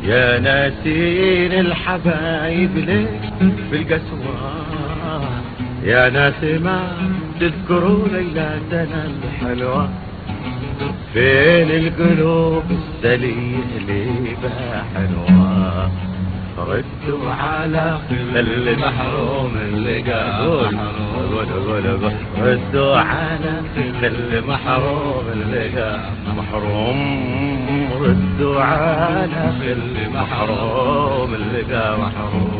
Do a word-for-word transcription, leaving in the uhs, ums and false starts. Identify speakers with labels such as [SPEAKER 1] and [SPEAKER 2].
[SPEAKER 1] يا ناسين الحبايب ليه بالقسوة، يا ناس ما تذكروا ليلاتنا الحلوة، فين القلوب السليم اللي بها حلوة، ردوا على المحروم اللي قول قول قول ردوا على المحروم اللي محروم، ردوا على المحروم اللي محروم.